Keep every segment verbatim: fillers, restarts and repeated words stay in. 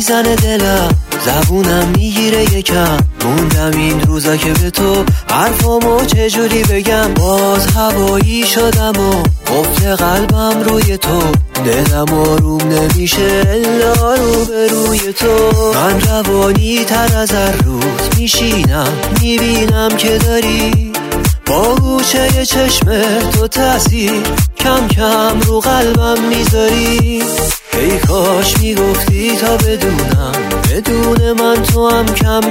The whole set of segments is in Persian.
میزنه دلم، زبونم میگیره یکم، موندم این روزا که به تو حرفامو چجوری بگم. باز هوایی شدم و قفل قلبم روی تو، دلم آروم نمیشه الا رو به روی تو. من روانی تر از هر روز میشینم، میبینم که داری با گوشه چشم تو تاثیر کم کم رو قلبم میذاری. ای کاش میگفتی تا بدونم، بدون من تو هم کم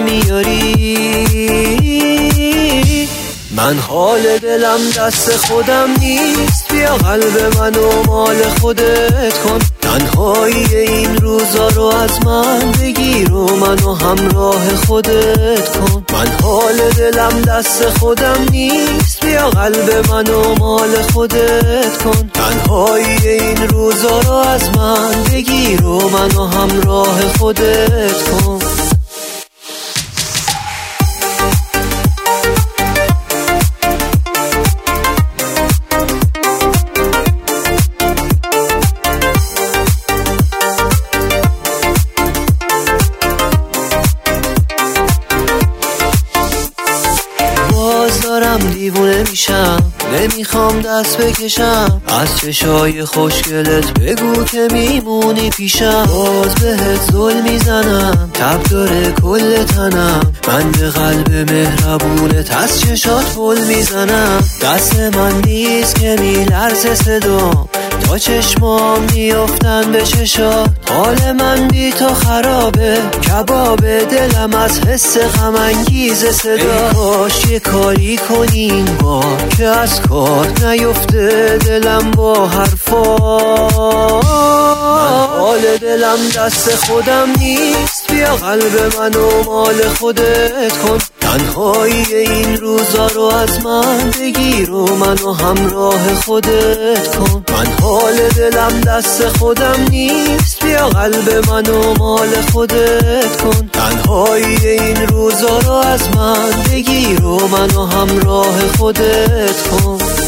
میاری. من حال دلم دست خودم نیست، بیا قلب منو مال خودت کن. تنهایی این روزا رو از من بگیر و منو همراه خودت کن. من حال دلم دست خودم نیست، بیا قلب منو مال خودت کن. تنهایی این روزا رو از من بگیر و منو همراه خودت کن. دارم دیوونه میشم، نمیخوام دست بکشم از چشای خوشگلت، بگو که میمونی پیشم. باز بهت زل میزنم، تب داره کل تنم، من به قلب مهربونت از چشات پل میزنم. دست من نیست که میلرزه صدام، تا چشمام میافتن به چشات. حال من بی تو خرابه، کباب دلم از حس غم انگیز صدا. ای کاش یه کاری کنی این بار که از کار نیفته دلم با حرفات. من حال دلم دست خودم نیست، بیا قلب منو مال خودت کن. تنهایی این روزا رو از من بگیر و منو همراه خودت کن. من حال دلم دست خودم نیست، بیا قلب منو مال خودت کن. تنهایی این روزا رو از من بگیر و منو همراه خودت کن.